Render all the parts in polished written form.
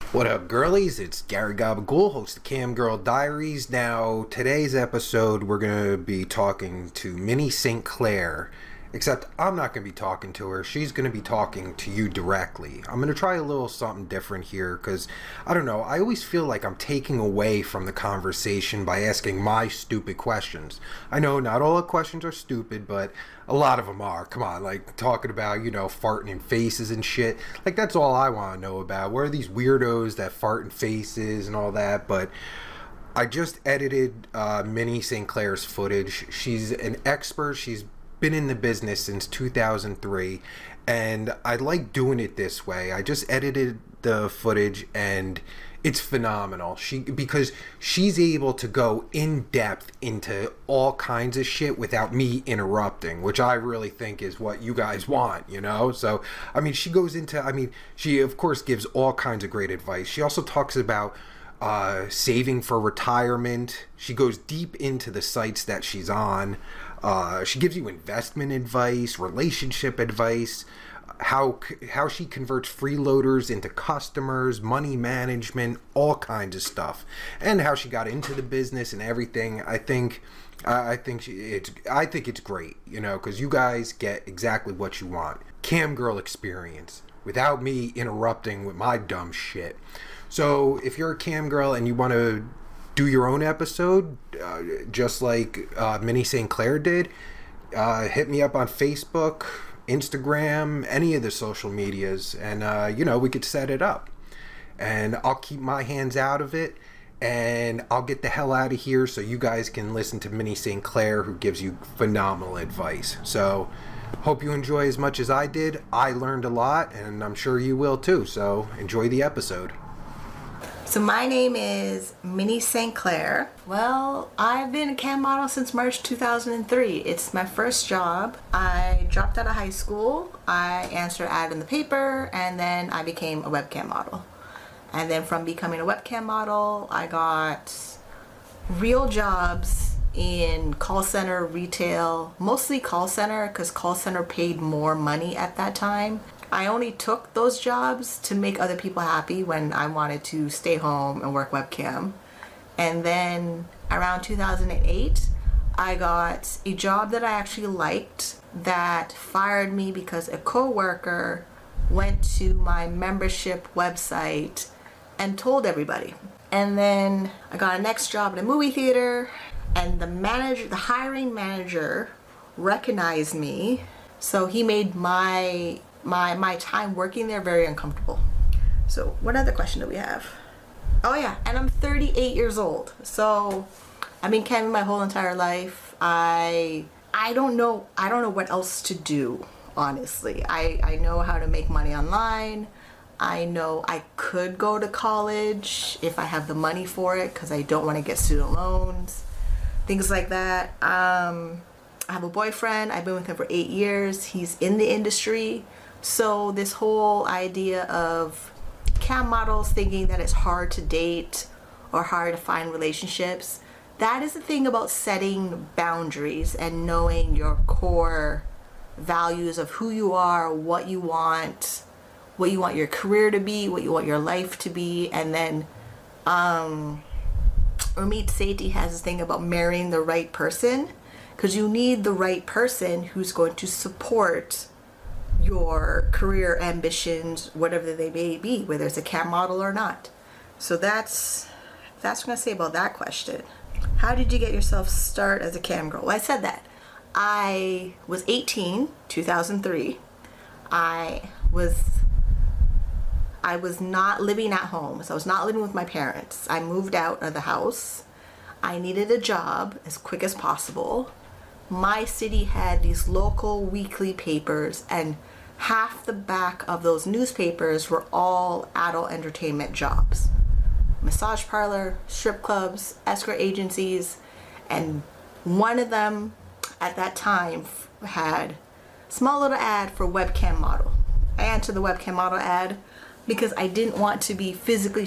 What up, girlies? It's Gary Gabagool, host of Cam Girl Diaries. Now, today's episode, we're going to be talking to Minnie St. Clair. Except, I'm not going to be talking to her. She's going to be talking to you directly. I'm going to try a little something different here because, I don't know, I always feel like I'm taking away from the conversation by asking my stupid questions. I know not all the questions are stupid, but a lot of them are. Come on, like talking about, farting in faces and shit. Like, that's all I want to know about. Where are these weirdos that fart in faces and all that? But I just edited Minnie St. Clair's footage. She's an expert. She's been in the business since 2003, and I like doing it this way. I just edited the footage and it's phenomenal. Because she's able to go in depth into all kinds of shit without me interrupting, which I really think is what you guys want, So, she goes into, she of course gives all kinds of great advice. She also talks about saving for retirement. She goes deep into the sites that she's on. She gives you investment advice, relationship advice, how she converts freeloaders into customers, money management, all kinds of stuff, and how she got into the business and everything. I think it's great, because you guys get exactly what you want. Cam girl experience without me interrupting with my dumb shit. So if you're a cam girl and you want to do your own episode, just like Minnie St. Clair did, hit me up on Facebook, Instagram, any of the social medias, and we could set it up. And I'll keep my hands out of it, and I'll get the hell out of here so you guys can listen to Minnie St. Clair, who gives you phenomenal advice. So hope you enjoy as much as I did. I learned a lot, and I'm sure you will too. So enjoy the episode. So my name is Minnie St. Clair. Well, I've been a cam model since March 2003. It's my first job. I dropped out of high school. I answered an ad in the paper, and then I became a webcam model. And then from becoming a webcam model, I got real jobs in call center, retail, mostly call center, because call center paid more money at that time. I only took those jobs to make other people happy when I wanted to stay home and work webcam. And then around 2008, I got a job that I actually liked that fired me because a coworker went to my membership website and told everybody. And then I got a next job at a movie theater, and the hiring manager recognized me, so he made my time working there very uncomfortable. So what other question do we have? Oh yeah, and I'm 38 years old. So I've been camming my whole entire life. I don't know what else to do, honestly. I know how to make money online. I know I could go to college if I have the money for it, because I don't want to get student loans, things like that. I have a boyfriend. I've been with him for 8 years. He's in the industry. So this whole idea of cam models thinking that it's hard to date or hard to find relationships, that is the thing about setting boundaries and knowing your core values of who you are, what you want your career to be, what you want your life to be. And then Ramit Sethi has this thing about marrying the right person, because you need the right person who's going to support your career ambitions, whatever they may be, whether it's a cam model or not. So that's what I'm gonna say about that question. How did you get yourself start as a cam girl? Well, I said that. I was 18, 2003. I was not living at home, so I was not living with my parents. I moved out of the house. I needed a job as quick as possible. My city had these local weekly papers, and half the back of those newspapers were all adult entertainment jobs. Massage parlor, strip clubs, escort agencies, and one of them at that time had a small little ad for webcam model. I answered the webcam model ad because I didn't want to be physically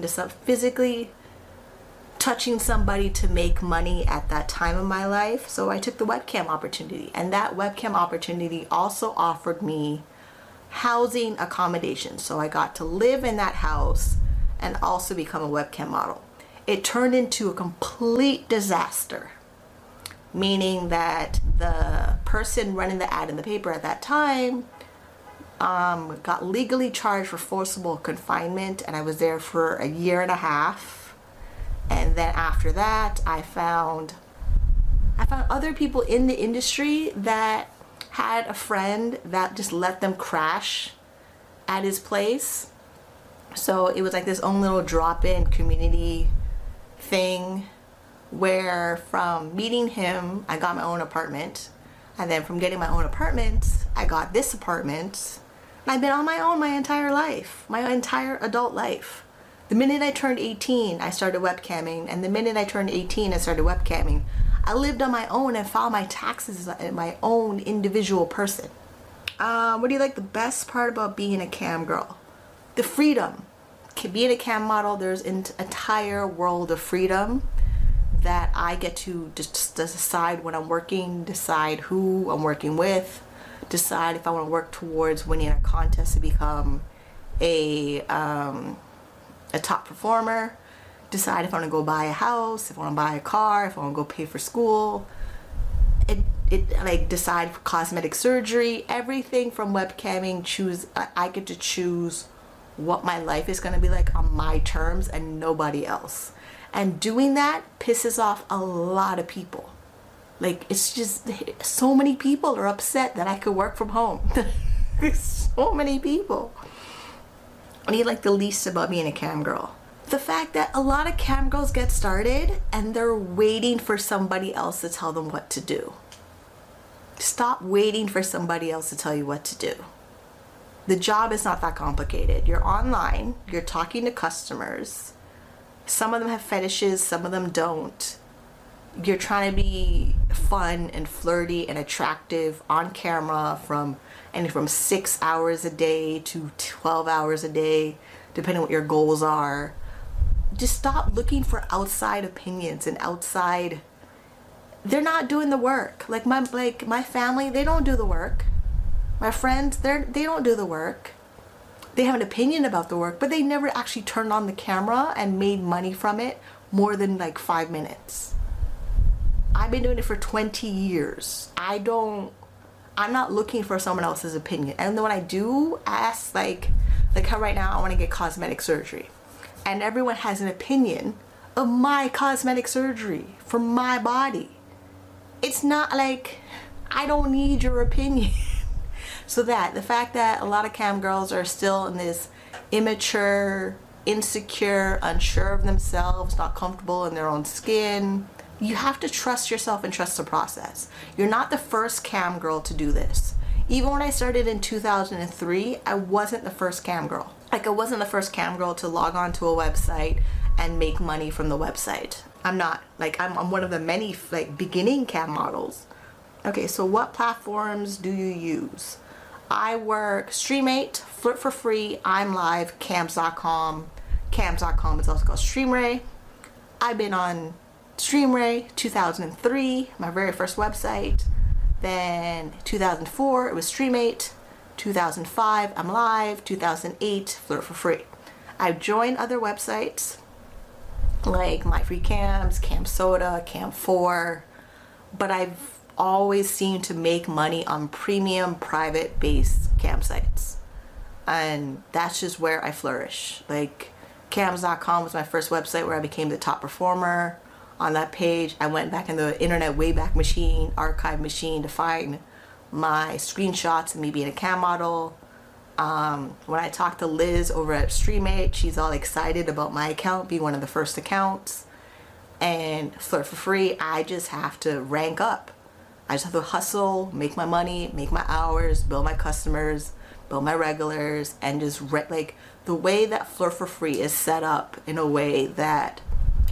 touching somebody to make money at that time of my life. So I took the webcam opportunity, and that webcam opportunity also offered me housing accommodations. So I got to live in that house and also become a webcam model. It turned into a complete disaster, meaning that the person running the ad in the paper at that time got legally charged for forcible confinement, and I was there for a year and a half. And then after that, I found other people in the industry that had a friend that just let them crash at his place. So it was like this own little drop-in community thing where from meeting him, I got my own apartment. And then from getting my own apartment, I got this apartment. And I've been on my own my entire life, my entire adult life. The minute I turned 18, I started webcamming. And the minute I turned 18, I started webcamming. I lived on my own and filed my taxes as my own individual person. What do you like the best part about being a cam girl? The freedom. Being a cam model, there's an entire world of freedom that I get to just decide when I'm working, decide who I'm working with, decide if I want to work towards winning a contest to become a top performer, decide if I want to go buy a house, if I want to buy a car, if I want to go pay for school. Like decide for cosmetic surgery, everything from webcamming. I get to choose what my life is going to be like on my terms and nobody else. And doing that pisses off a lot of people. Like, it's just so many people are upset that I could work from home. So many people. What do you like the least about being a cam girl? The fact that a lot of cam girls get started and they're waiting for somebody else to tell them what to do. Stop waiting for somebody else to tell you what to do. The job is not that complicated. You're online, you're talking to customers. Some of them have fetishes, some of them don't. You're trying to be fun and flirty and attractive on camera from 6 hours a day to 12 hours a day, depending on what your goals are. Just stop looking for outside opinions and outside. They're not doing the work. Like my family, they don't do the work. My friends, they don't do the work. They have an opinion about the work, but they never actually turned on the camera and made money from it more than like 5 minutes. I've been doing it for 20 years. I'm not looking for someone else's opinion. And then when I do ask, like how right now I want to get cosmetic surgery. And everyone has an opinion of my cosmetic surgery for my body. It's not like I don't need your opinion. So the fact that a lot of cam girls are still in this immature, insecure, unsure of themselves, not comfortable in their own skin, you have to trust yourself and trust the process. You're not the first cam girl to do this. Even when I started in 2003, I wasn't the first cam girl. Like, I wasn't the first cam girl to log on to a website and make money from the website. I'm not. Like, I'm one of the many like beginning cam models. Okay, so what platforms do you use? I work Stream8, Flirt for Free, I'm Live, Cams.com. Cams.com is also called Streamray. I've been on Streamray 2003, my very first website. Then 2004, it was Stream8. 2005, I'm Live. 2008, Flirt for Free. I've joined other websites like My Free Cams, CamSoda, Cam4, but I've always seemed to make money on premium private based campsites, and that's just where I flourish. Like, Cams.com was my first website where I became the top performer. On that page, I went back in the internet Wayback Machine, archive machine, to find my screenshots of me being a cam model. When I talked to Liz over at Stream8, she's all excited about my account being one of the first accounts. And Flirt for Free, I just have to rank up. I just have to hustle, make my money, make my hours, build my customers, build my regulars, and just like the way that Flirt for Free is set up in a way that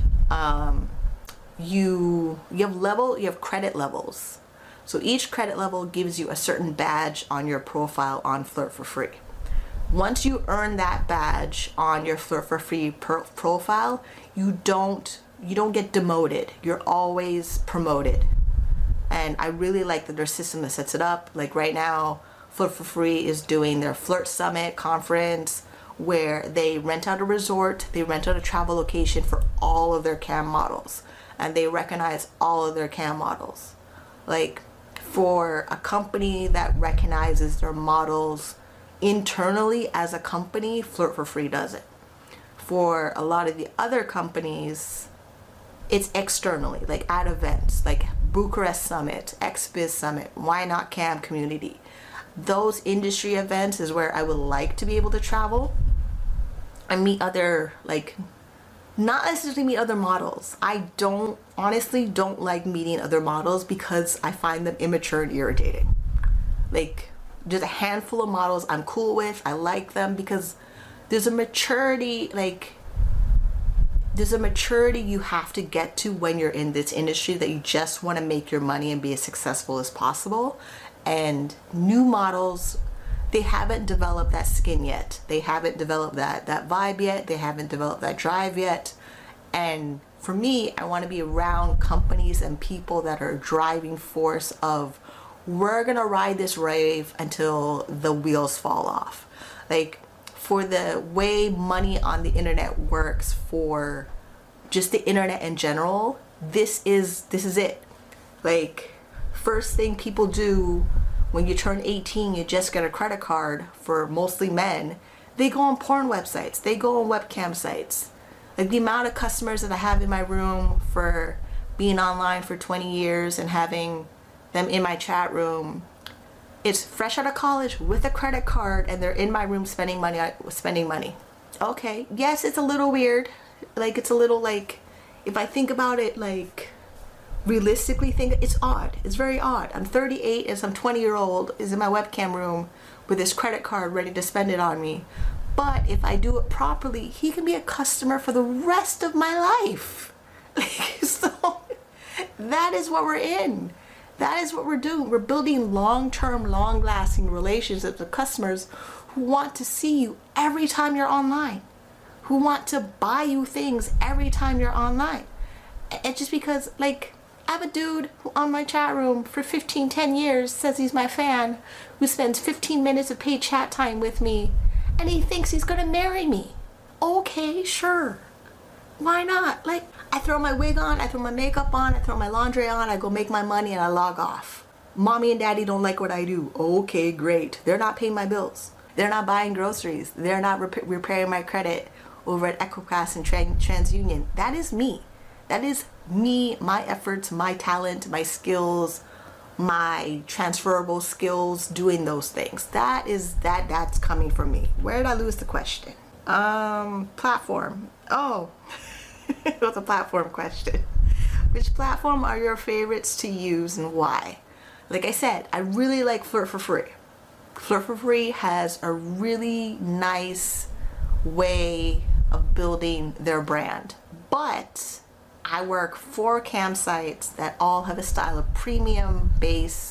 you have credit levels. So each credit level gives you a certain badge on your profile on Flirt for Free. Once you earn that badge on your Flirt for Free profile, you don't get demoted. You're always promoted. And I really like that their system that sets it up. Like right now, Flirt for Free is doing their Flirt Summit conference, where they rent out a resort, they rent out a travel location for all of their cam models, and they recognize all of their cam models. Like, for a company that recognizes their models internally as a company, Flirt for Free does it. For a lot of the other companies, it's externally, like at events, like Bucharest Summit, XBiz Summit, Why Not Cam Community. Those industry events is where I would like to be able to travel and meet other, like, not necessarily meet other models. I honestly don't like meeting other models because I find them immature and irritating. Like, there's a handful of models I'm cool with, I like them because there's a maturity, you have to get to when you're in this industry that you just want to make your money and be as successful as possible. And new models, they haven't developed that skin yet. They haven't developed that vibe yet. They haven't developed that drive yet. And for me, I want to be around companies and people that are a driving force of, we're going to ride this wave until the wheels fall off. Like, for the way money on the internet works, for just the internet in general, this is it. Like, first thing people do when you turn 18, you just get a credit card. For mostly men, they go on porn websites, they go on webcam sites. Like, the amount of customers that I have in my room for being online for 20 years and having them in my chat room, it's fresh out of college with a credit card, and they're in my room spending money. Okay, yes, it's a little weird. Like, it's a little, like, if I think about it, like, realistically it's odd. It's very odd. I'm 38 and some 20-year-old is in my webcam room with his credit card ready to spend it on me. But if I do it properly, he can be a customer for the rest of my life. So that is what we're in. That is what we're doing. We're building long-term, long-lasting relationships with customers who want to see you every time you're online, who want to buy you things every time you're online. And just because, like, I have a dude who on my chat room for 10 years says he's my fan, who spends 15 minutes of paid chat time with me, and he thinks he's gonna marry me. Okay, sure. Why not? Like, I throw my wig on, I throw my makeup on, I throw my laundry on, I go make my money, and I log off. Mommy and daddy don't like what I do. Okay, great. They're not paying my bills. They're not buying groceries. They're not repairing my credit over at Equifax and TransUnion. That is me. That is me, my efforts, my talent, my skills, my transferable skills doing those things. That's coming from me. Where did I lose the question? Platform. Oh, it was a platform question. Which platform are your favorites to use and why? Like I said, I really like Flirt for Free. Flirt for Free has a really nice way of building their brand. But I work 4 campsites that all have a style of premium based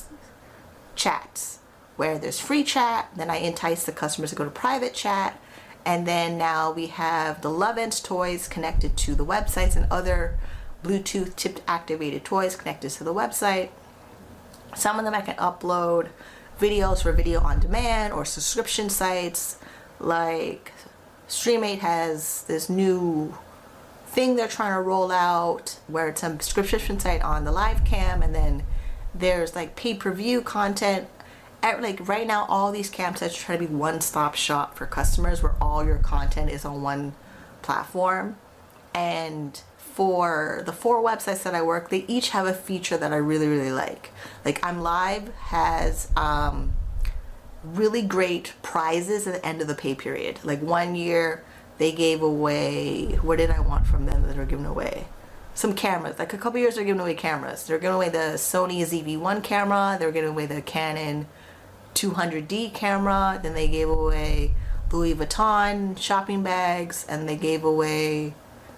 chats, where there's free chat, then I entice the customers to go to private chat, and then now we have the Lovense toys connected to the websites and other Bluetooth tipped activated toys connected to the website. Some of them I can upload videos for video on demand or subscription sites. Like Stream8 has this new thing they're trying to roll out where it's a subscription site on the live cam, and then there's like pay-per-view content. Like right now, all these campsites are trying to be one-stop shop for customers where all your content is on one platform. And for the 4 websites that I work, they each have a feature that I really, really like. Like I'm Live has really great prizes at the end of the pay period. Like one year they gave away, what did I want from them that are giving away? Some cameras. Like a couple years they're giving away cameras. They're giving away the Sony ZV-1 camera. They're giving away the Canon 200D camera. Then they gave away Louis Vuitton shopping bags, and they gave away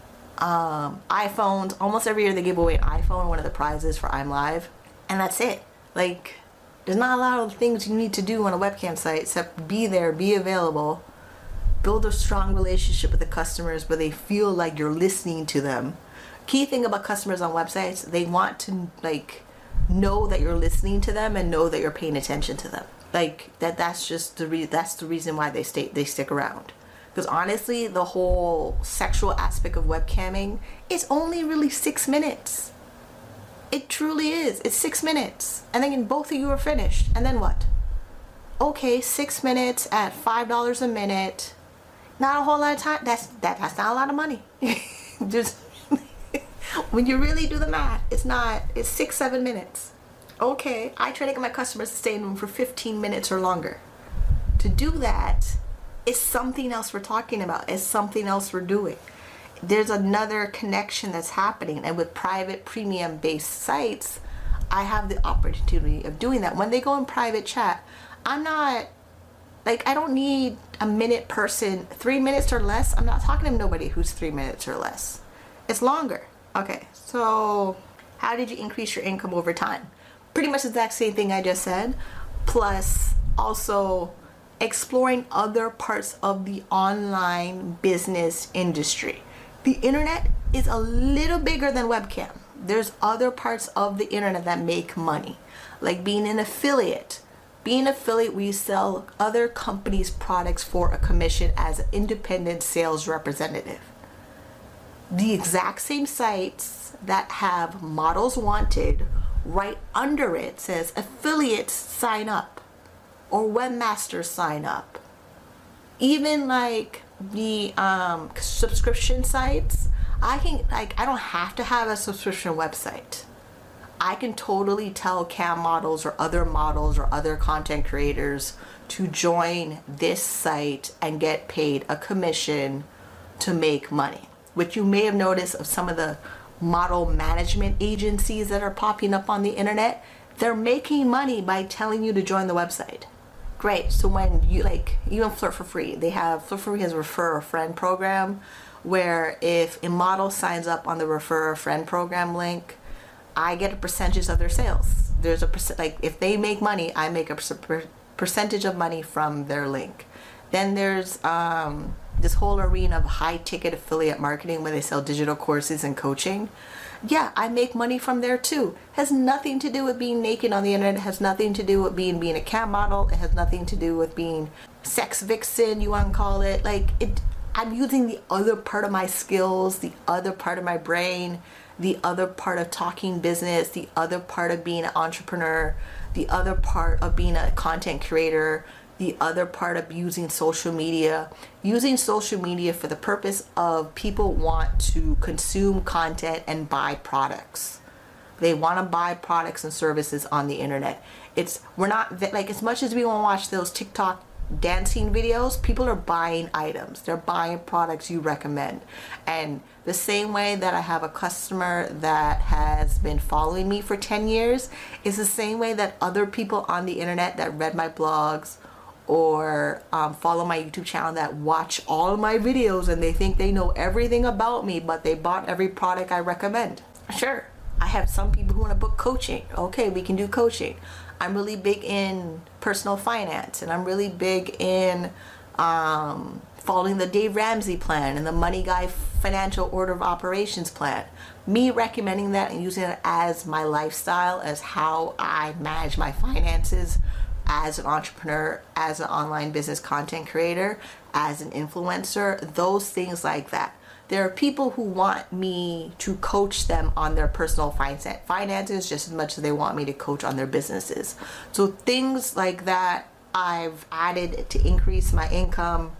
iPhones. Almost every year they give away an iPhone, one of the prizes for I'm Live. And that's it. Like, there's not a lot of things you need to do on a webcam site except be there, be available, build a strong relationship with the customers where they feel like you're listening to them. Key thing about customers on websites, they want to like know that you're listening to them and know that you're paying attention to them. Like that's just that's the reason why they stick around. Because honestly, the whole sexual aspect of webcamming is only really 6 minutes. It truly is. It's 6 minutes. And then both of you are finished. And then what? Okay, 6 minutes at $5 a minute. Not a whole lot of time. That's not a lot of money. Just when you really do the math, it's 6-7 minutes. Okay, I try to get my customers to stay in the room for 15 minutes or longer. To do that is something else we're talking about. It's something else we're doing. There's another connection that's happening. And with private premium based sites, I have the opportunity of doing that. When they go in private chat, I'm not like, I don't need a minute person, 3 minutes or less. I'm not talking to nobody who's 3 minutes or less. It's longer. Okay, so how did you increase your income over time? Pretty much the exact same thing I just said, plus also exploring other parts of the online business industry. The internet is a little bigger than webcam. There's other parts of the internet that make money, like being an affiliate. Being an affiliate, we sell other companies' products for a commission as an independent sales representative. The exact same sites that have models wanted, right under it says affiliates sign up or webmasters sign up. Even like the subscription sites, I don't have to have a subscription website. I can totally tell cam models or other content creators to join this site and get paid a commission to make money, which you may have noticed of some of the model management agencies that are popping up on the internet. They're making money by telling you to join the website. Great. So when you even Flirt for Free, Flirt for Free has a refer a friend program where if a model signs up on the refer a friend program link, I get a percentage of their sales. There's a percent, if they make money, I make a percentage of money from their link. Then there's this whole arena of high ticket affiliate marketing where they sell digital courses and coaching. Yeah, I make money from there too. Has nothing to do with being naked on the internet. It has nothing to do with being a cam model. It has nothing to do with being sex vixen, you want to call it. I'm using the other part of my skills, the other part of my brain, the other part of talking business, the other part of being an entrepreneur, the other part of being a content creator, the other part of using social media for the purpose of people want to consume content and buy products. They want to buy products and services on the internet. We're not as much as we want to watch those TikTok dancing videos, people are buying items. They're buying products you recommend. And the same way that I have a customer that has been following me for 10 years is the same way that other people on the internet that read my blogs or follow my YouTube channel that watch all of my videos and they think they know everything about me, but they bought every product I recommend. Sure, I have some people who want to book coaching. Okay, we can do coaching. I'm really big in personal finance, and I'm really big in following the Dave Ramsey plan and the Money Guy financial order of operations plan. Me recommending that and using it as my lifestyle, as how I manage my finances as an entrepreneur, as an online business content creator, as an influencer, those things like that. There are people who want me to coach them on their personal finances just as much as they want me to coach on their businesses. So things like that I've added to increase my income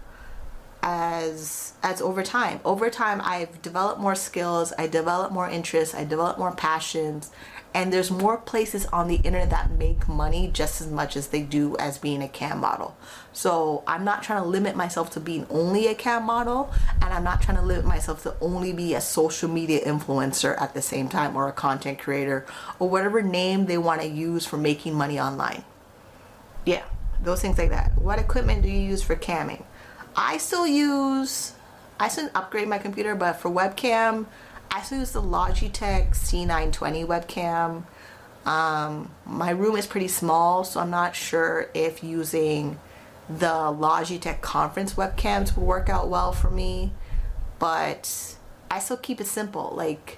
as over time. Over time, I've developed more skills, I developed more interests, I developed more passions, and there's more places on the internet that make money just as much as they do as being a cam model. So I'm not trying to limit myself to being only a cam model, and I'm not trying to limit myself to only be a social media influencer at the same time, or a content creator, or whatever name they want to use for making money online. Yeah, those things like that. What equipment do you use for camming? I still upgrade my computer, but for webcam, I still use the Logitech C920 webcam. My room is pretty small, so I'm not sure if using the Logitech conference webcams will work out well for me, but I still keep it simple.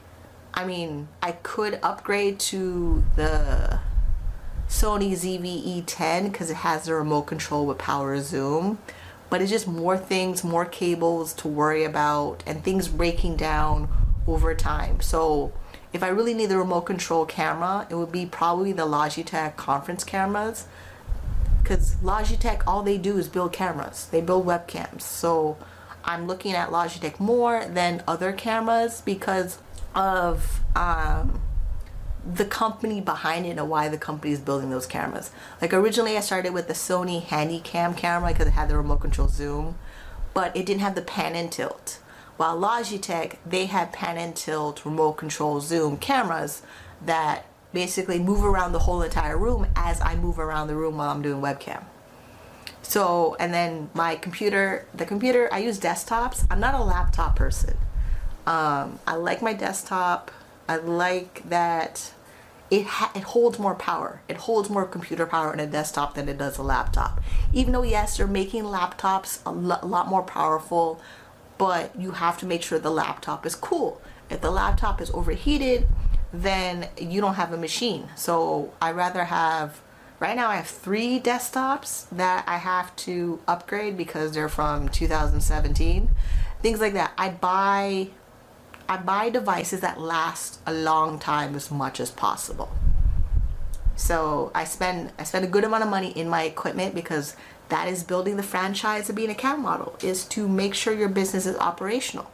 I could upgrade to the Sony ZV-E10 because it has the remote control with power zoom, but it's just more things, more cables to worry about, and things breaking down over time. So if I really need the remote control camera, it would be probably the Logitech conference cameras, because Logitech, all they do is build cameras. They build webcams. So I'm looking at Logitech more than other cameras because of the company behind it and why the company is building those cameras. Like originally I started with the Sony Handycam camera because it had the remote control zoom, but it didn't have the pan and tilt. While Logitech, they had pan and tilt remote control zoom cameras that basically move around the whole entire room as I move around the room while I'm doing webcam. So, and then my computer, I use desktops. I'm not a laptop person. I like my desktop. I like that it holds more power. It holds more computer power in a desktop than it does a laptop. Even though, yes, they're making laptops a lot more powerful, but you have to make sure the laptop is cool. If the laptop is overheated, then you don't have a machine. So I rather have, right now I have 3 desktops that I have to upgrade because they're from 2017. Things like that. I buy devices that last a long time as much as possible. So I spend a good amount of money in my equipment because that is building the franchise of being a cam model, is to make sure your business is operational.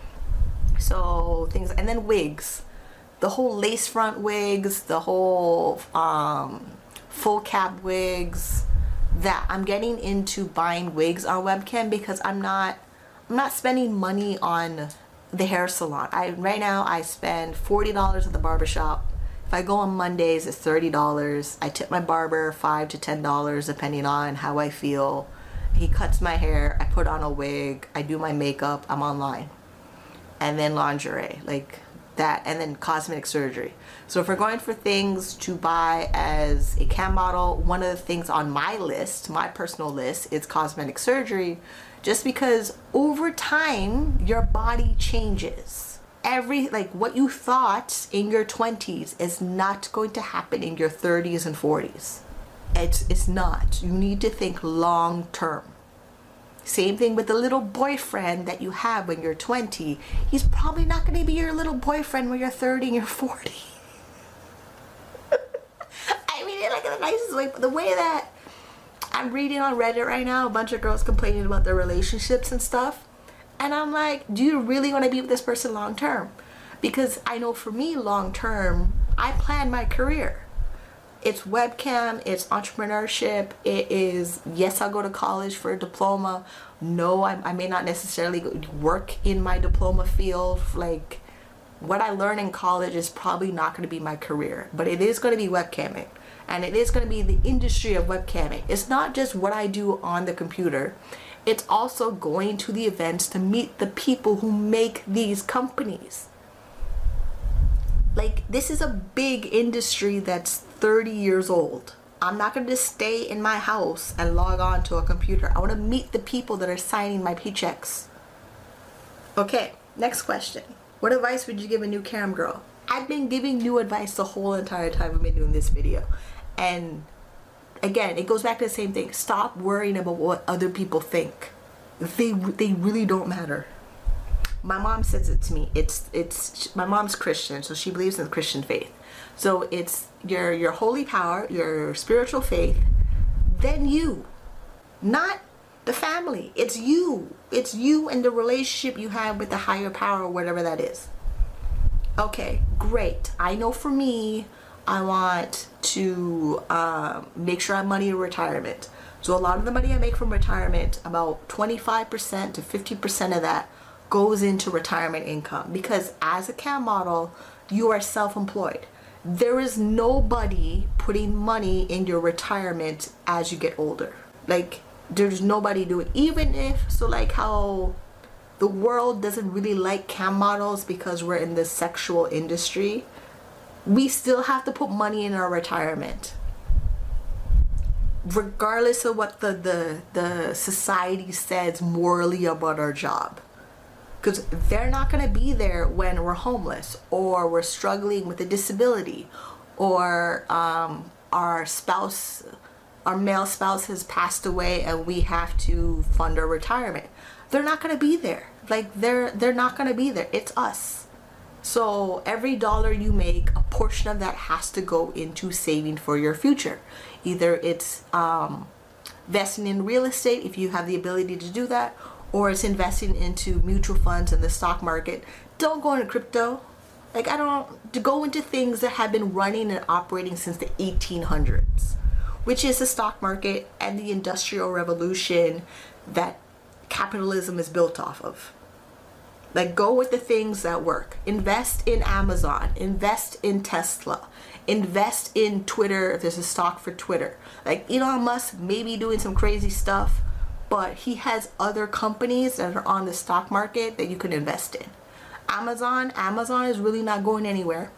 So things, and then wigs, the whole lace front wigs, the whole full cap wigs. That I'm getting into buying wigs on webcam because I'm not spending money on the hair salon. Right now I spend $40 at the barbershop. If I go on Mondays, it's $30. I tip my barber $5 to $10 depending on how I feel. He cuts my hair, I put on a wig, I do my makeup, I'm online. And then lingerie, like that, and then cosmetic surgery. So if we're going for things to buy as a cam model, one of the things on my list, my personal list, is cosmetic surgery, just because over time your body changes. Like what you thought in your 20s is not going to happen in your 30s and 40s. It's not. You need to think long term. Same thing with the little boyfriend that you have when you're 20. He's probably not going to be your little boyfriend when you're 30 and you're 40. I mean it like in the nicest way, but the way that I'm reading on Reddit right now, a bunch of girls complaining about their relationships and stuff. And I'm like, do you really want to be with this person long term? Because I know for me, long term, I plan my career. It's webcam, it's entrepreneurship, it is, yes, I'll go to college for a diploma. No, I may not necessarily work in my diploma field. Like, what I learn in college is probably not going to be my career, but it is going to be webcamming. And it is going to be the industry of webcamming. It's not just what I do on the computer. It's also going to the events to meet the people who make these companies. Like, this is a big industry that's 30 years old. I'm not going to just stay in my house and log on to a computer. I want to meet the people that are signing my paychecks. Okay, next question. What advice would you give a new cam girl? I've been giving new advice the whole entire time I've been doing this video. And again, it goes back to the same thing. Stop worrying about what other people think. They really don't matter. My mom says it to me. My mom's Christian, so she believes in the Christian faith. So it's your holy power, your spiritual faith, then you, not the family. It's you. It's you and the relationship you have with the higher power, whatever that is. Okay, great. I know for me, I want to make sure I have money in retirement. So a lot of the money I make from retirement, about 25% to 50% of that goes into retirement income, because as a cam model, you are self-employed. There is nobody putting money in your retirement as you get older. Like, there's nobody doing, even if, so like how the world doesn't really like cam models because we're in the sexual industry, we still have to put money in our retirement. Regardless of what the society says morally about our job. Because they're not going to be there when we're homeless or we're struggling with a disability or our spouse our male spouse has passed away and we have to fund our retirement. They're not going to be there. Like they're not going to be there. It's us. So every dollar you make, a portion of that has to go into saving for your future. Either it's investing in real estate if you have the ability to do that, or it's investing into mutual funds in the stock market. Don't go into crypto. Like I don't to go into things that have been running and operating since the 1800s, which is the stock market and the industrial revolution that capitalism is built off of. Like go with the things that work. Invest in Amazon, invest in Tesla, invest in Twitter if there's a stock for Twitter. Like Elon Musk may be doing some crazy stuff, but he has other companies that are on the stock market that you can invest in. Amazon is really not going anywhere.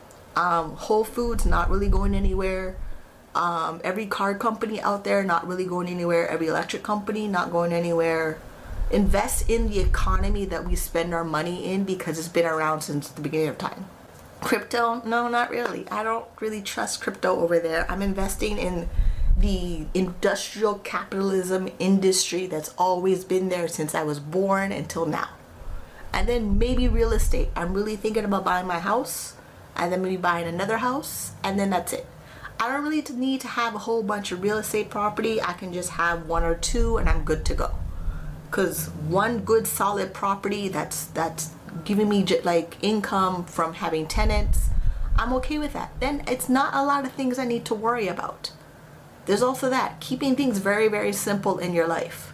Whole Foods not really going anywhere. Every car company out there not really going anywhere. Every electric company not going anywhere. Invest in the economy that we spend our money in because it's been around since the beginning of time. Crypto? No, not really. I don't really trust crypto over there. I'm investing in the industrial capitalism industry that's always been there since I was born until now. And then maybe real estate. I'm really thinking about buying my house and then maybe buying another house and then that's it. I don't really need to have a whole bunch of real estate property. I can just have one or two and I'm good to go. Because one good solid property that's giving me like income from having tenants, I'm okay with that. Then it's not a lot of things I need to worry about. There's also that, keeping things very, very simple in your life.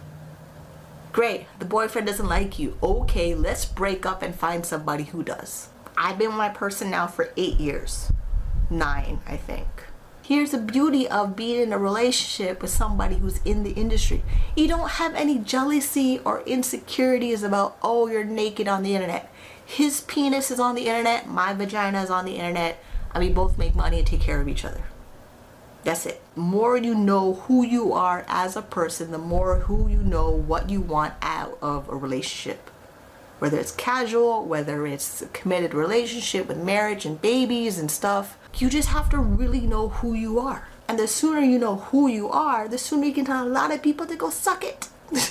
Great, the boyfriend doesn't like you. Okay, let's break up and find somebody who does. I've been with my person now for 8 years. 9, I think. Here's the beauty of being in a relationship with somebody who's in the industry. You don't have any jealousy or insecurities about, oh, you're naked on the internet. His penis is on the internet, my vagina is on the internet, and we both make money and take care of each other. That's it. The more you know who you are as a person, the more who you know what you want out of a relationship. Whether it's casual, whether it's a committed relationship with marriage and babies and stuff, you just have to really know who you are. And the sooner you know who you are, the sooner you can tell a lot of people to go suck it.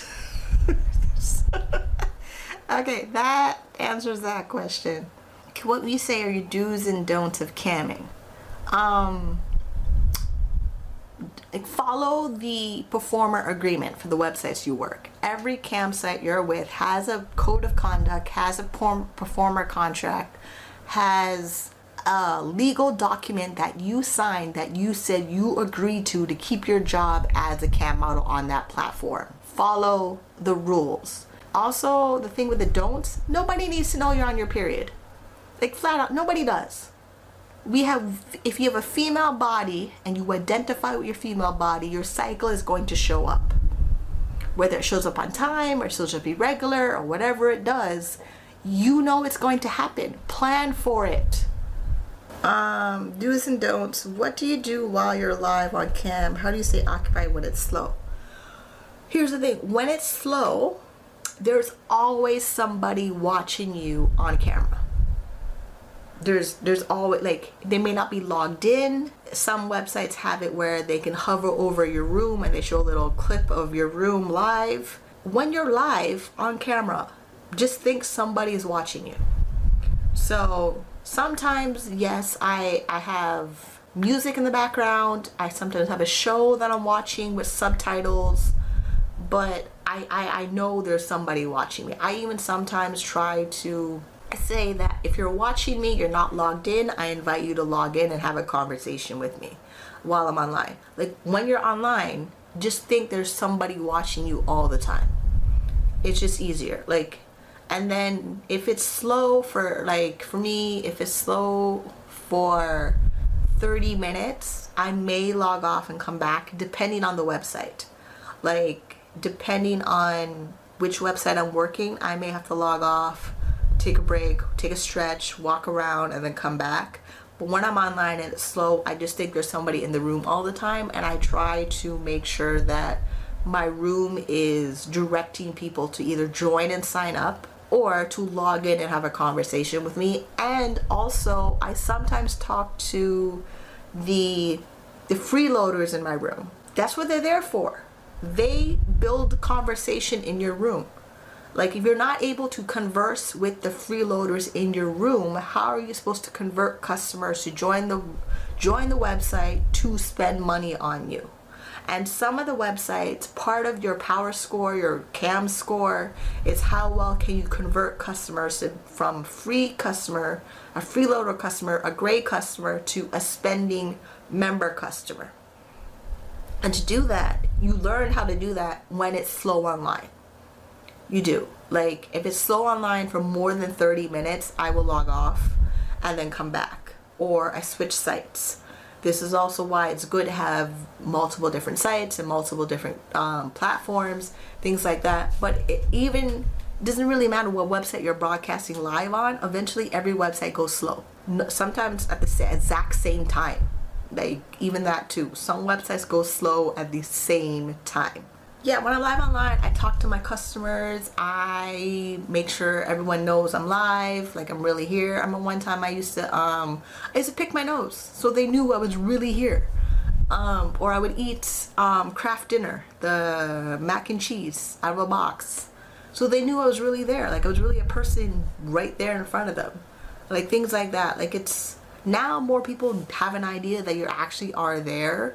Okay, that answers that question. Okay, what we say are your do's and don'ts of camming. Like follow the performer agreement for the websites you work. Every campsite you're with has a code of conduct, has a performer contract, has a legal document that you signed that you said you agreed to keep your job as a cam model on that platform. Follow the rules. Also, the thing with the don'ts, nobody needs to know you're on your period. Like flat out, nobody does. If you have a female body and you identify with your female body, your cycle is going to show up. Whether it shows up on time or shows up irregular or whatever it does, you know it's going to happen. Plan for it. Do's and don'ts. What do you do while you're live on cam? How do you stay occupied when it's slow? Here's the thing. When it's slow, there's always somebody watching you on camera. There's always, like, they may not be logged in. Some websites have it where they can hover over your room and they show a little clip of your room live. When you're live on camera, just think somebody is watching you. So sometimes, yes, I have music in the background. I sometimes have a show that I'm watching with subtitles, but I know there's somebody watching me. I even sometimes try to say that if you're watching me, you're not logged in, I invite you to log in and have a conversation with me while I'm online. Like when you're online, just think there's somebody watching you all the time. It's just easier. Like, and then if it's slow for me, if it's slow for 30 minutes, I may log off and come back depending on the website. Like depending on which website I'm working, I may have to log off, take a break, take a stretch, walk around, and then come back. But when I'm online and it's slow, I just think there's somebody in the room all the time, and I try to make sure that my room is directing people to either join and sign up or to log in and have a conversation with me. And also, I sometimes talk to the freeloaders in my room. That's what they're there for. They build conversation in your room. Like, if you're not able to converse with the freeloaders in your room, how are you supposed to convert customers to join the website to spend money on you? And some of the websites, part of your power score, your CAM score, is how well can you convert customers from free customer, a freeloader customer, a gray customer, to a spending member customer. And to do that, you learn how to do that when it's slow online. You do. Like, if it's slow online for more than 30 minutes, I will log off and then come back. Or I switch sites. This is also why it's good to have multiple different sites and multiple different platforms, things like that. But it even doesn't really matter what website you're broadcasting live on. Eventually, every website goes slow. Sometimes at the exact same time. Like, even that too. Some websites go slow at the same time. Yeah, when I'm live online, I talk to my customers. I make sure everyone knows I'm live, like I'm really here. I remember one time I used to pick my nose so they knew I was really here. Or I would eat Kraft dinner, the mac and cheese out of a box, so they knew I was really there. Like, I was really a person right there in front of them. Like, things like that. Like, it's now more people have an idea that you actually are there,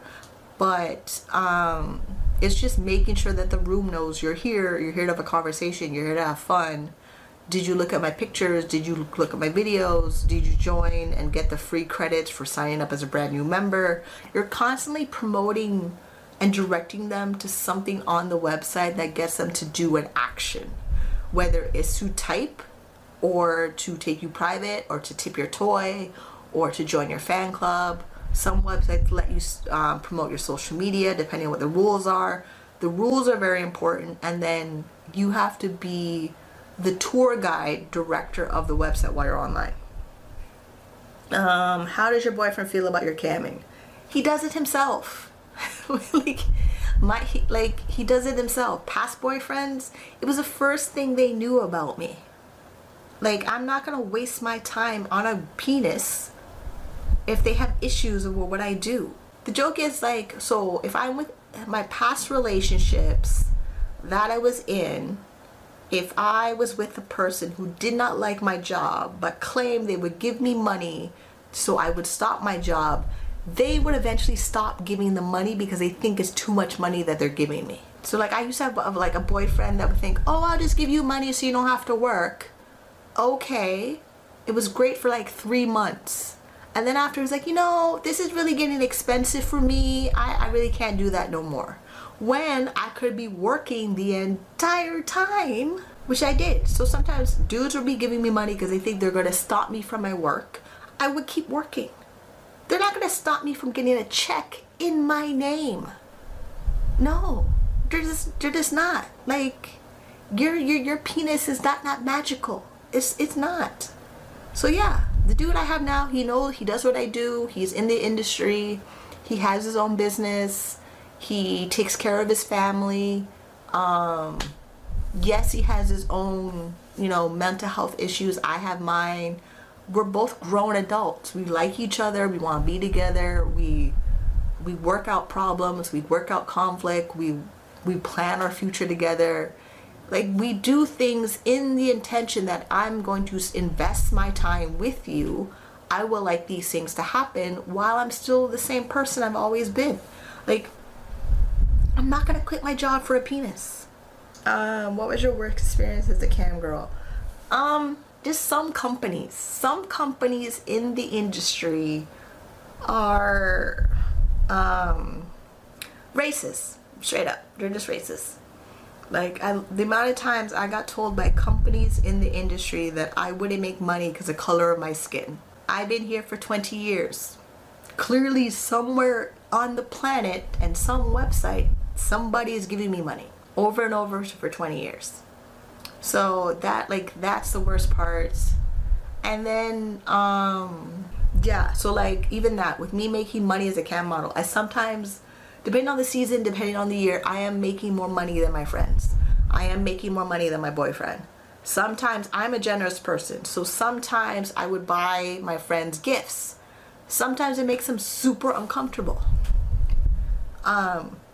but it's just making sure that the room knows you're here to have a conversation, you're here to have fun. Did you look at my pictures? Did you look at my videos? Did you join and get the free credits for signing up as a brand new member? You're constantly promoting and directing them to something on the website that gets them to do an action, whether it's to type or to take you private or to tip your toy or to join your fan club. Some websites let you promote your social media depending on what the rules are. The rules are very important, and then you have to be the tour guide director of the website while you're online. How does your boyfriend feel about your camming? He does it himself. He does it himself. Past boyfriends, it was the first thing they knew about me. Like, I'm not gonna waste my time on a penis if they have issues with what I do. The joke is, like, so if I'm with my past relationships that I was in, if I was with a person who did not like my job but claimed they would give me money so I would stop my job, they would eventually stop giving the money because they think it's too much money that they're giving me. So, like, I used to have like a boyfriend that would think, oh, I'll just give you money so you don't have to work. Okay. It was great for like 3 months. And then after, he was like, you know, this is really getting expensive for me. I really can't do that no more. When I could be working the entire time, which I did. So sometimes dudes would be giving me money because they think they're going to stop me from my work. I would keep working. They're not going to stop me from getting a check in my name. No, they're just not. Like, your penis is not magical. It's not. So yeah, the dude I have now, he knows, he does what I do. He's in the industry. He has his own business. He takes care of his family. Yes, he has his own, mental health issues. I have mine. We're both grown adults. We like each other. We want to be together. We work out problems. We work out conflict. We plan our future together. Like, we do things in the intention that I'm going to invest my time with you. I will like these things to happen while I'm still the same person I've always been. Like, I'm not going to quit my job for a penis. What was your work experience as a cam girl? Just some companies in the industry are racist. Straight up, they're just racist. Like, the amount of times I got told by companies in the industry that I wouldn't make money because of the color of my skin. I've been here for 20 years. Clearly, somewhere on the planet and some website, somebody is giving me money over and over for 20 years. So that's the worst part. And then, so like, even that, with me making money as a cam model, I sometimes, depending on the season, depending on the year, I am making more money than my friends. I am making more money than my boyfriend. Sometimes I'm a generous person, so sometimes I would buy my friends gifts. Sometimes it makes them super uncomfortable.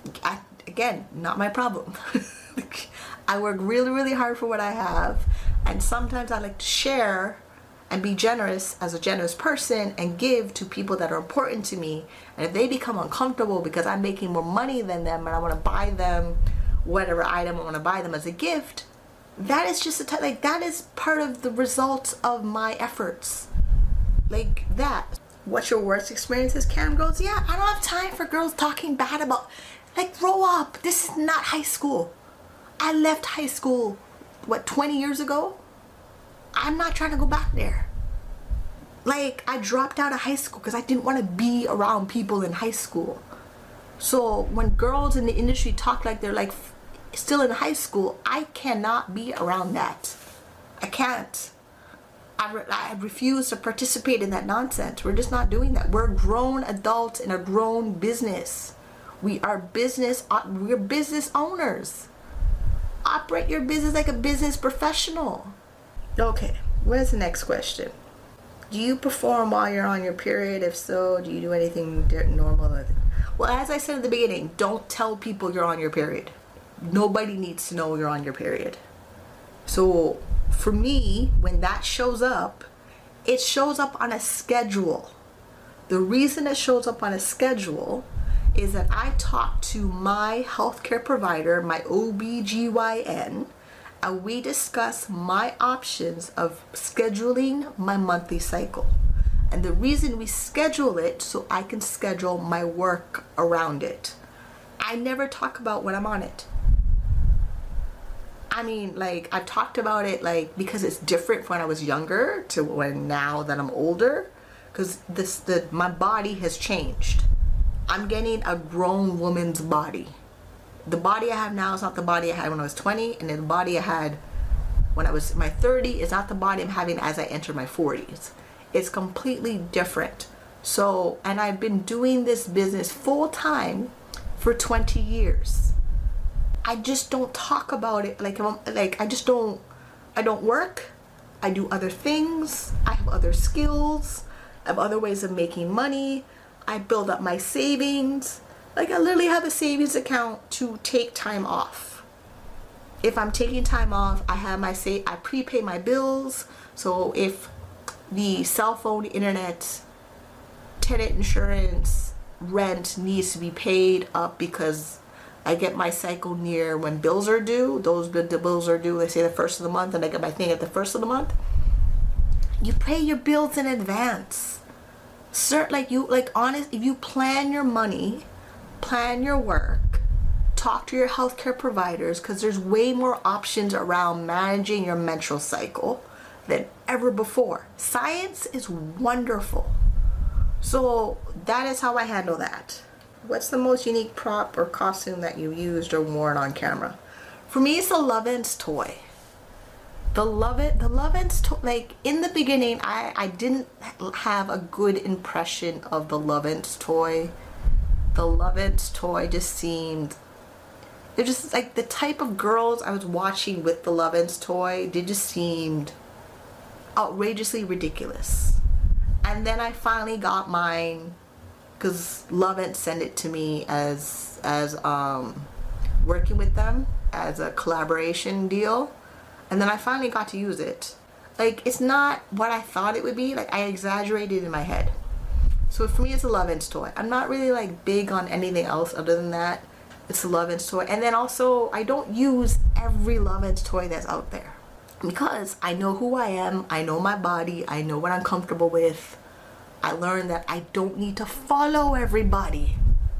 Again, not my problem. I work really, really hard for what I have, and sometimes I like to share and be generous as a generous person and give to people that are important to me. And if they become uncomfortable because I'm making more money than them and I want to buy them whatever item I want to buy them as a gift, that is just that is part of the results of my efforts. Like that. What's your worst experiences, cam girls? Yeah, I don't have time for girls talking bad about, like, grow up. This is not high school. I left high school, 20 years ago? I'm not trying to go back there. Like, I dropped out of high school because I didn't want to be around people in high school. So when girls in the industry talk like they're like still in high school, I cannot be around that. I can't. I refuse to participate in that nonsense. We're just not doing that. We're grown adults in a grown business. We're business owners. Operate your business like a business professional. Okay, what is the next question? Do you perform while you're on your period? If so, do you do anything normal? Well, as I said at the beginning, don't tell people you're on your period. Nobody needs to know you're on your period. So for me, when that shows up, it shows up on a schedule. The reason it shows up on a schedule is that I talk to my healthcare provider, my OBGYN, and we discuss my options of scheduling my monthly cycle. And the reason we schedule it so I can schedule my work around it. I never talk about when I'm on it. I mean, like, I've talked about it, like, because it's different when I was younger to when now that I'm older, because my body has changed. I'm getting a grown woman's body. The body I have now is not the body I had when I was 20, and the body I had when I was in my 30s is not the body I'm having as I enter my 40s. It's completely different. So, and I've been doing this business full time for 20 years. I just don't talk about it I don't work. I do other things. I have other skills. I have other ways of making money. I build up my savings. Like, I literally have a savings account to take time off. If I'm taking time off, I prepay my bills. So if the cell phone, internet, tenant insurance, rent needs to be paid up because I get my cycle near when bills are due. The bills are due, they say the first of the month, and I get my thing at the first of the month. You pay your bills in advance. If you plan your money, plan your work, talk to your healthcare providers, because there's way more options around managing your menstrual cycle than ever before. Science is wonderful. So that is how I handle that. What's the most unique prop or costume that you used or worn on camera? For me, it's the Lovense toy. The Lovense toy, like, in the beginning, I didn't have a good impression of the Lovense toy. The Lovense toy just seemed, it just, like, the type of girls I was watching with the Lovense toy, they just seemed outrageously ridiculous. And then I finally got mine because Lovense sent it to me as working with them as a collaboration deal, and then I finally got to use it. Like, it's not what I thought it would be. Like, I exaggerated in my head. So for me, it's a Lovense toy. I'm not really like big on anything else other than that. It's a Lovense toy. And then also, I don't use every Lovense toy that's out there because I know who I am. I know my body. I know what I'm comfortable with. I learned that I don't need to follow everybody.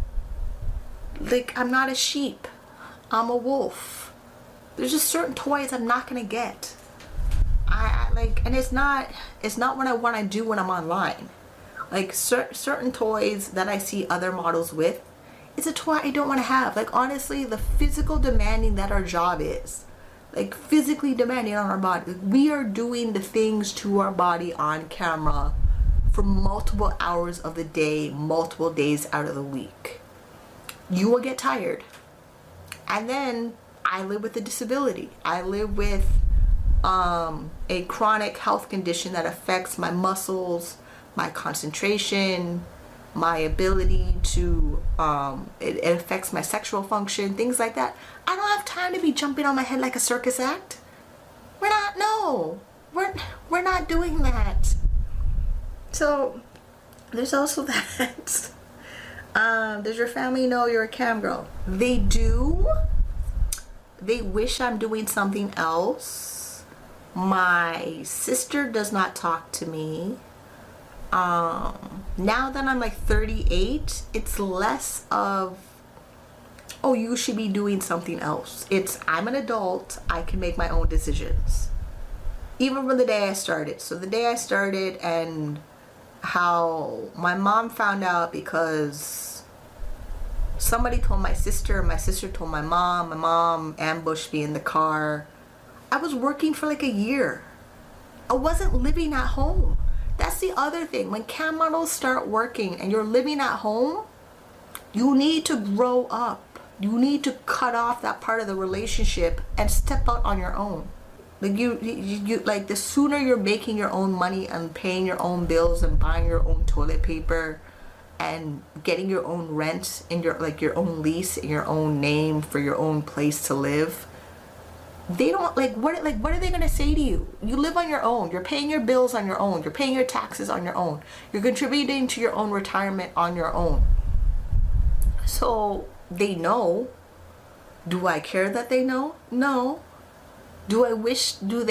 Like, I'm not a sheep. I'm a wolf. There's just certain toys I'm not gonna get. And it's not what I want to do when I'm online. Like, certain toys that I see other models with, it's a toy I don't want to have. Like, honestly, the physical demanding that our job is, like, physically demanding on our body. Like, we are doing the things to our body on camera for multiple hours of the day, multiple days out of the week. You will get tired. And then I live with a disability. I live with a chronic health condition that affects my muscles, my concentration, my ability to, it affects my sexual function, things like that. I don't have time to be jumping on my head like a circus act. We're not doing that. So there's also that. Does your family know you're a cam girl? They do. They wish I'm doing something else. My sister does not talk to me. Now that I'm like 38, it's less of, oh, you should be doing something else. It's, I'm an adult, I can make my own decisions. Even from the day I started. So the day I started, and how my mom found out because somebody told my sister told my mom ambushed me in the car. I was working for like a year. I wasn't living at home. That's the other thing. When cam models start working and you're living at home, you need to grow up. You need to cut off that part of the relationship and step out on your own. Like you like, the sooner you're making your own money and paying your own bills and buying your own toilet paper and getting your own rent and your own lease in your own name for your own place to live, they don't what are they gonna say to you? You live on your own. You're paying your bills on your own. You're paying your taxes on your own. You're contributing to your own retirement on your own. So they know. Do I care that they know? No. I wish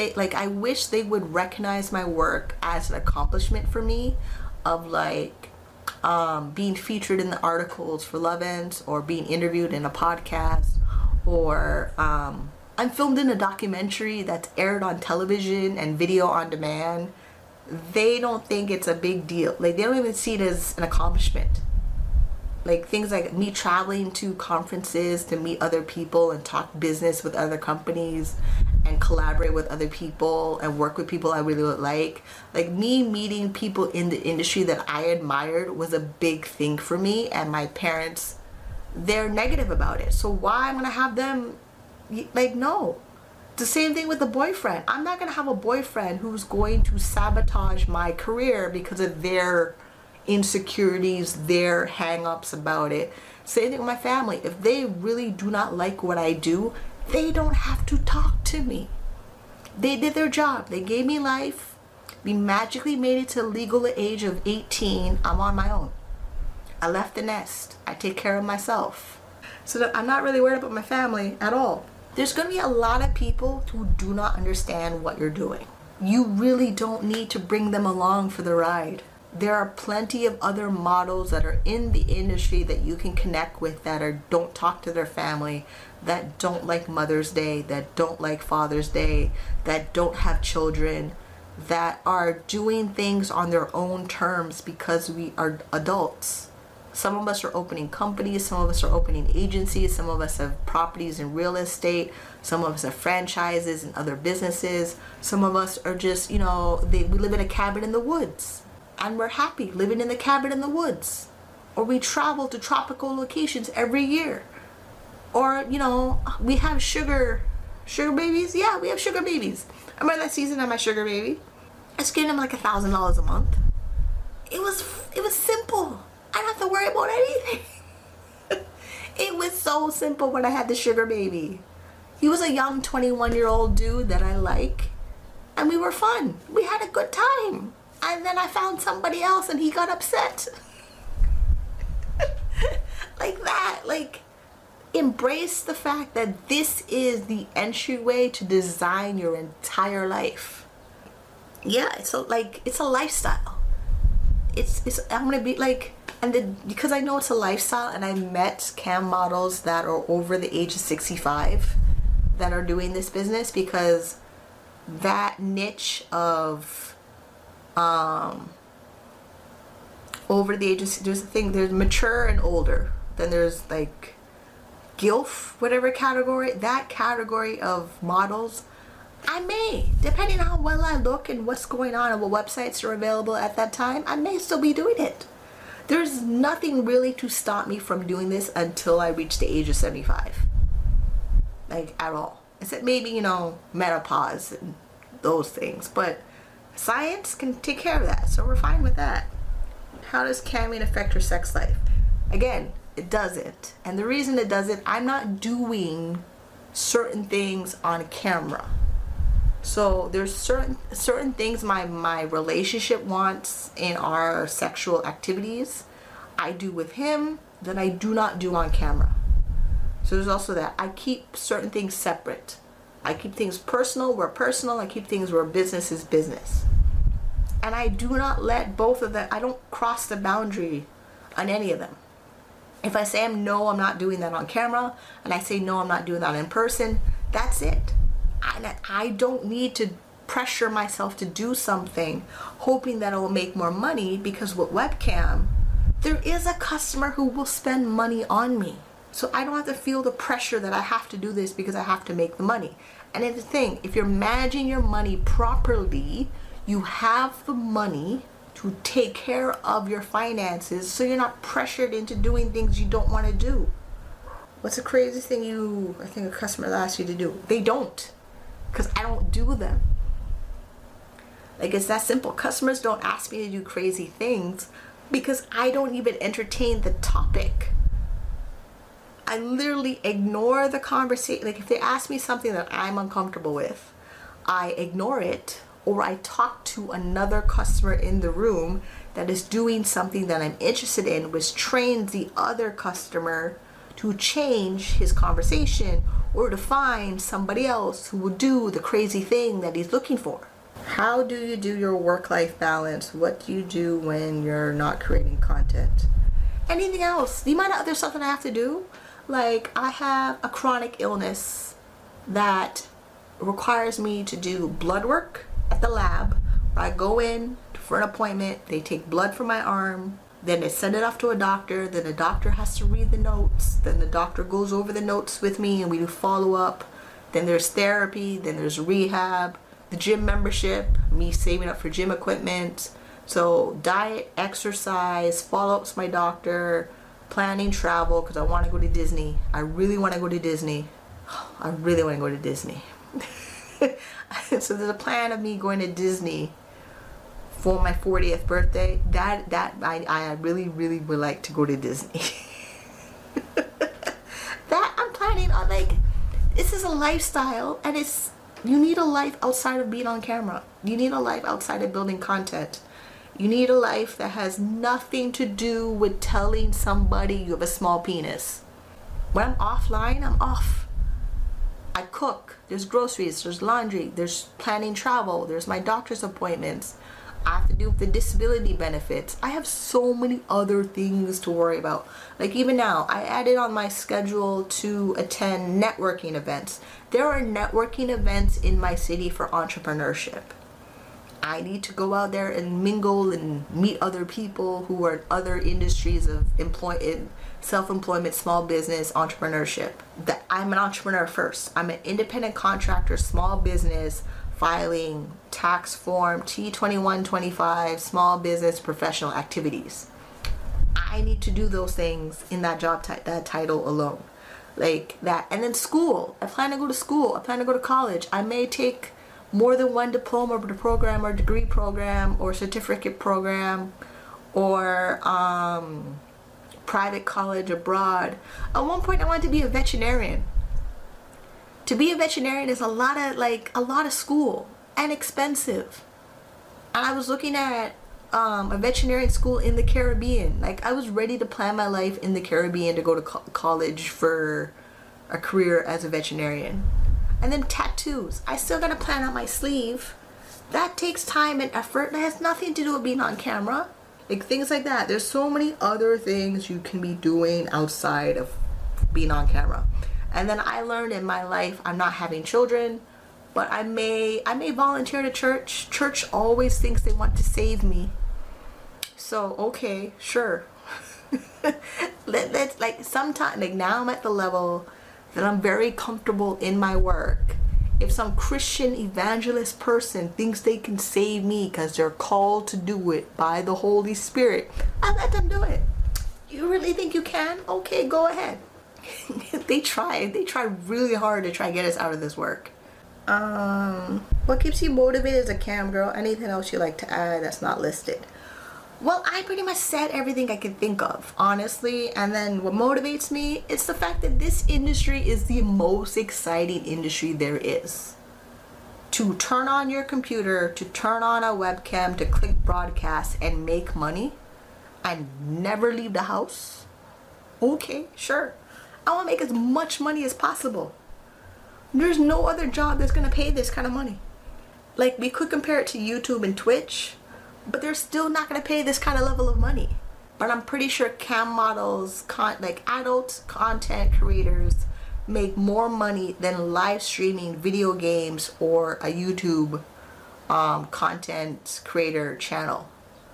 they would recognize my work as an accomplishment for me, of like being featured in the articles for Lovense, or being interviewed in a podcast, or I'm filmed in a documentary that's aired on television and video on demand. They don't think it's a big deal. Like, they don't even see it as an accomplishment. Like, things like me traveling to conferences to meet other people and talk business with other companies and collaborate with other people and work with people I really would like. Like, me meeting people in the industry that I admired was a big thing for me, and my parents, they're negative about it. So why I'm gonna have them, like, no. The same thing with the boyfriend. I'm not gonna have a boyfriend who's going to sabotage my career because of their insecurities, their hang-ups about it. Same thing with my family. If they really do not like what I do, they don't have to talk to me. They did their job. They gave me life. We magically made it to the legal age of 18. I'm on my own. I left the nest. I take care of myself. So that I'm not really worried about my family at all. There's going to be a lot of people who do not understand what you're doing. You really don't need to bring them along for the ride. There are plenty of other models that are in the industry that you can connect with, that don't talk to their family, that don't like Mother's Day, that don't like Father's Day, that don't have children, that are doing things on their own terms because we are adults. Some of us are opening companies, some of us are opening agencies, some of us have properties in real estate, some of us have franchises and other businesses, some of us are just, we live in a cabin in the woods. And we're happy living in the cabin in the woods. Or we travel to tropical locations every year. Or, we have sugar babies. Yeah, we have sugar babies. I remember that season of my sugar baby. I was giving him like $1,000 a month. It was simple. I didn't have to worry about anything. It was so simple when I had the sugar baby. He was a young 21-year-old dude that I like. And we were fun. We had a good time. And then I found somebody else and he got upset. Like that. Like, embrace the fact that this is the entryway to design your entire life. Yeah, it's a lifestyle. I'm gonna be like, because I know it's a lifestyle, and I met cam models that are over the age of 65 that are doing this business, because that niche of over the age of, there's mature and older, then there's like GILF, whatever category, that category of models, I may, depending on how well I look and what's going on and what websites are available at that time, I may still be doing it. There's nothing really to stop me from doing this until I reach the age of 75. Like, at all. Except maybe, menopause and those things. But science can take care of that, so we're fine with that. how does camming affect your sex life? Again, it doesn't. And the reason it doesn't, I'm not doing certain things on camera. So there's certain things my relationship wants in our sexual activities I do with him that I do not do on camera. So there's also that. I keep certain things separate. I keep things personal where personal. I keep things where business is business. And I do not let both of them, I don't cross the boundary on any of them. If I say I'm not doing that on camera, and I say no, I'm not doing that in person, that's it. I don't need to pressure myself to do something hoping that it will make more money, because with webcam, there is a customer who will spend money on me. So I don't have to feel the pressure that I have to do this because I have to make the money. And it's the thing, if you're managing your money properly, you have the money to take care of your finances, so you're not pressured into doing things you don't want to do. What's the craziest thing I think a customer asks you to do? They don't, because I don't do them. Like, it's that simple. Customers don't ask me to do crazy things because I don't even entertain the topic. I literally ignore the conversation. Like, if they ask me something that I'm uncomfortable with, I ignore it, or I talk to another customer in the room that is doing something that I'm interested in, which trains the other customer to change his conversation or to find somebody else who will do the crazy thing that he's looking for. How do you do your work-life balance? What do you do when you're not creating content? Anything else? The amount of other stuff that I have to do, like I have a chronic illness that requires me to do blood work at the lab. I go in for an appointment, they take blood from my arm, then they send it off to a doctor, then the doctor has to read the notes, then the doctor goes over the notes with me and we do follow-up, then there's therapy, then there's rehab, the gym membership, me saving up for gym equipment. So diet, exercise, follow-ups with my doctor, planning travel, because I want to go to Disney. I really want to go to Disney. I really want to go to Disney. So there's a plan of me going to Disney for my 40th birthday. I really would like to go to Disney. That I'm planning on. Like, this is a lifestyle, and you need a life outside of being on camera. You need a life outside of building content. You need a life that has nothing to do with telling somebody you have a small penis. When I'm offline, I'm off. I cook, there's groceries, there's laundry, there's planning travel, there's my doctor's appointments. I have to do with the disability benefits. I have so many other things to worry about. Like, even now, I added on my schedule to attend networking events. There are networking events in my city for entrepreneurship. I need to go out there and mingle and meet other people who are in other industries of self-employment, small business, entrepreneurship. I'm an entrepreneur first. I'm an independent contractor, small business, filing tax form T2125, small business professional activities. I need to do those things in that job that title alone. Like that. And then school. I plan to go to school. I plan to go to college. I may take more than one diploma program or degree program or certificate program or private college abroad. At one point I wanted to be a veterinarian. To be a veterinarian is a lot of school and expensive. And I was looking at a veterinarian school in the Caribbean. Like, I was ready to plan my life in the Caribbean to go to college for a career as a veterinarian. And then tattoos. I still gotta plan out my sleeve. That takes time and effort. That has nothing to do with being on camera. Like, things like that. There's so many other things you can be doing outside of being on camera. And then I learned in my life, I'm not having children, but I may volunteer to church. Church always thinks they want to save me. So, okay, sure. Let's, like, sometime, like, now I'm at the level that I'm very comfortable in my work. If some Christian evangelist person thinks they can save me because they're called to do it by the Holy Spirit, I let them do it. You really think you can? Okay, go ahead. They try really hard to try and get us out of this work. What keeps you motivated as a cam girl? Anything else you like to add that's not listed? Well, I pretty much said everything I could think of, honestly. And then what motivates me is the fact that this industry is the most exciting industry there is. To turn on your computer, to turn on a webcam, to click broadcast and make money and never leave the house. Okay, sure. I want to make as much money as possible. There's no other job that's going to pay this kind of money. Like, we could compare it to YouTube and Twitch, but they're still not going to pay this kind of level of money. But I'm pretty sure cam models, like adult content creators, make more money than live streaming video games or a YouTube content creator channel.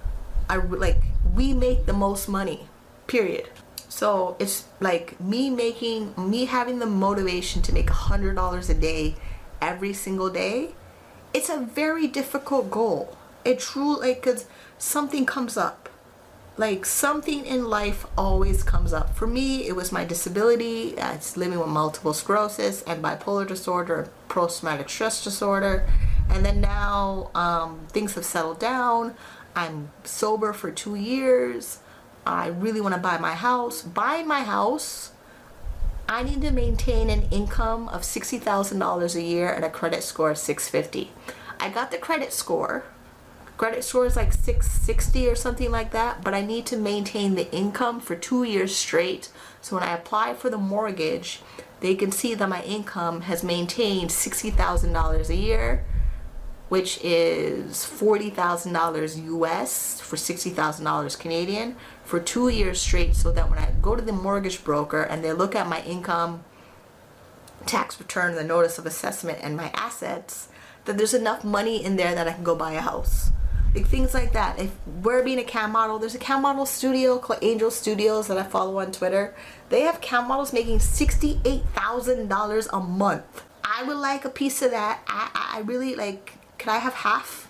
We make the most money, period. So it's like me having the motivation to make $100 a day every single day. It's a very difficult goal. It truly, because something comes up. Like, something in life always comes up. For me, it was my disability. It's living with multiple sclerosis and bipolar disorder, post-traumatic stress disorder. And then now things have settled down. I'm sober for 2 years. I really want to buy my house. Buying my house, I need to maintain an income of $60,000 a year and a credit score of 650. I got the credit score. Credit score is like 660 or something like that, but I need to maintain the income for 2 years straight. So when I apply for the mortgage, they can see that my income has maintained $60,000 a year, which is $40,000 US for $60,000 Canadian for 2 years straight, so that when I go to the mortgage broker and they look at my income, tax return, the notice of assessment, and my assets, that there's enough money in there that I can go buy a house. Like, things like that. If we're being a cam model, there's a cam model studio called Angel Studios that I follow on Twitter. They have cam models making $68,000 a month. I would like a piece of that. I really, like, could I have half?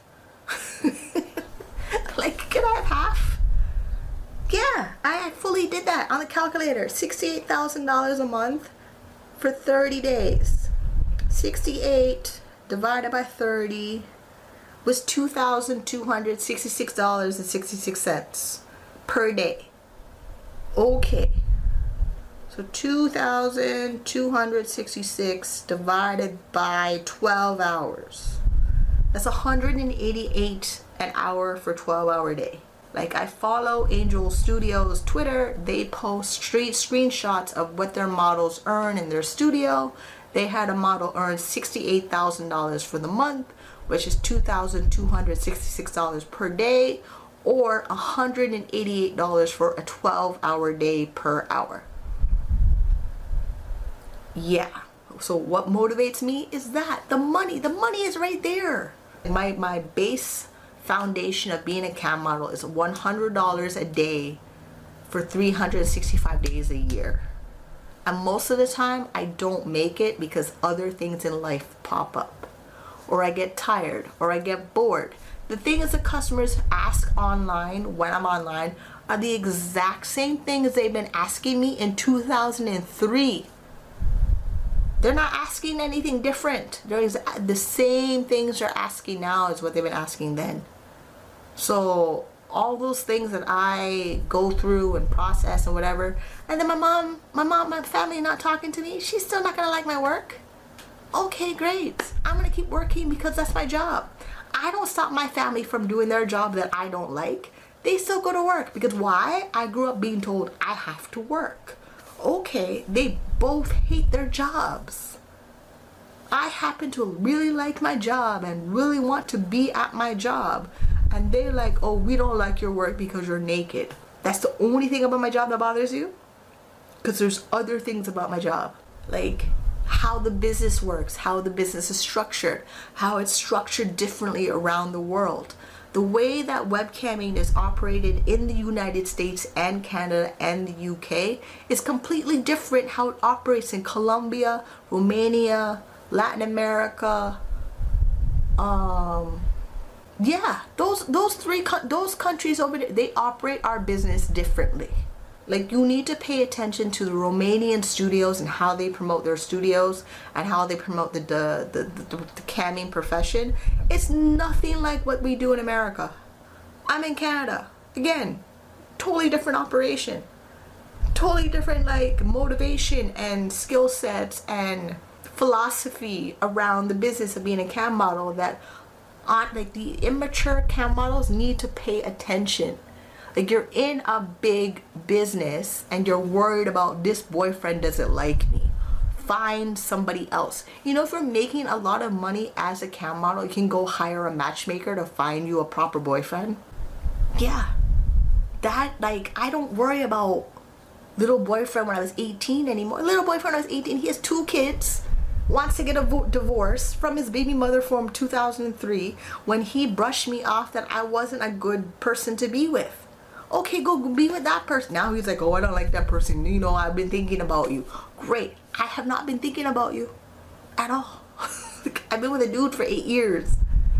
Like, could I have half? Yeah, I fully did that on the calculator. $68,000 a month for 30 days. 68 divided by 30 was $2,266.66 per day. Okay. So 2,266 divided by 12 hours. That's 188 an hour for 12-hour day. Like, I follow Angel Studios Twitter. They post straight screenshots of what their models earn in their studio. They had a model earn $68,000 for the month, which is $2,266 per day, or $188 for a 12-hour day per hour. Yeah. So what motivates me is that the money is right there. My base foundation of being a cam model is $100 a day for 365 days a year. And most of the time I don't make it because other things in life pop up, or I get tired, or I get bored. The thing is, the customers ask online when I'm online are the exact same things they've been asking me in 2003. They're not asking anything different. The same things they're asking now is what they've been asking then. So all those things that I go through and process and whatever, and then my family not talking to me, she's still not gonna like my work. Okay, great. I'm gonna keep working because that's my job. I don't stop my family from doing their job that I don't like. They still go to work because why? I grew up being told I have to work. Okay, they both hate their jobs. I happen to really like my job and really want to be at my job, and they're like, oh, we don't like your work because you're naked. That's the only thing about my job that bothers you? Because there's other things about my job, like how the business works, how the business is structured, how it's structured differently around the world. The way that webcamming is operated in the United States and Canada and the UK is completely different how it operates in Colombia, Romania, Latin America. Yeah, those countries over there, they operate our business differently. Like, you need to pay attention to the Romanian studios and how they promote their studios and how they promote the camming profession. It's nothing like what we do in America. I'm in Canada. Again, totally different operation. Totally different like motivation and skill sets and philosophy around the business of being a cam model that aren't like the immature cam models need to pay attention. Like, you're in a big business and you're worried about this boyfriend doesn't like me. Find somebody else. You know, if you're making a lot of money as a cam model, you can go hire a matchmaker to find you a proper boyfriend. Yeah. That, like, I don't worry about little boyfriend when I was 18 anymore. Little boyfriend when I was 18, he has 2 kids, wants to get a divorce from his baby mother from 2003 when he brushed me off that I wasn't a good person to be with. Okay, go be with that person. Now he's like, oh, I don't like that person. You know, I've been thinking about you. Great. I have not been thinking about you at all. I've been with a dude for 8 years.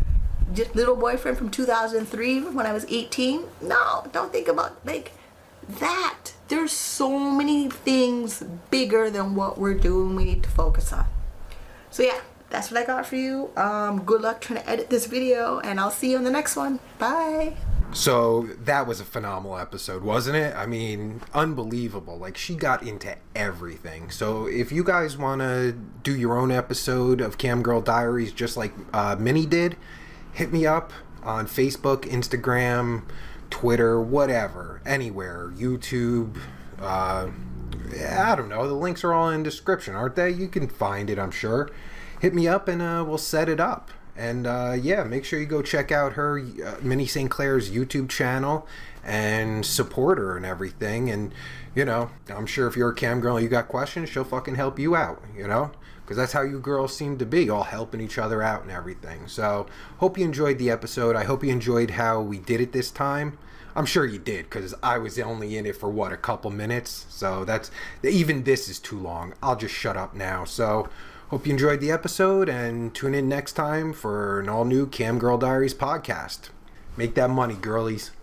Just little boyfriend from 2003 when I was 18. No, don't think about like that. There's so many things bigger than what we're doing we need to focus on. So yeah, that's what I got for you. Good luck trying to edit this video, and I'll see you in the next one. Bye. So that was a phenomenal episode, wasn't it? I mean, unbelievable. Like, she got into everything. So if you guys want to do your own episode of Cam Girl Diaries just like Minnie did, hit me up on Facebook, Instagram, Twitter, whatever, anywhere, YouTube. I don't know. The links are all in the description, aren't they? You can find it, I'm sure. Hit me up and we'll set it up. And yeah, make sure you go check out her, Minnie St. Clair's YouTube channel and support her and everything. And, you know, I'm sure if you're a cam girl and you got questions, she'll fucking help you out, you know? Because that's how you girls seem to be, all helping each other out and everything. So, hope you enjoyed the episode. I hope you enjoyed how we did it this time. I'm sure you did, because I was only in it for, what, a couple minutes? So, even this is too long. I'll just shut up now. So, hope you enjoyed the episode, and tune in next time for an all-new Cam Girl Diaries podcast. Make that money, girlies.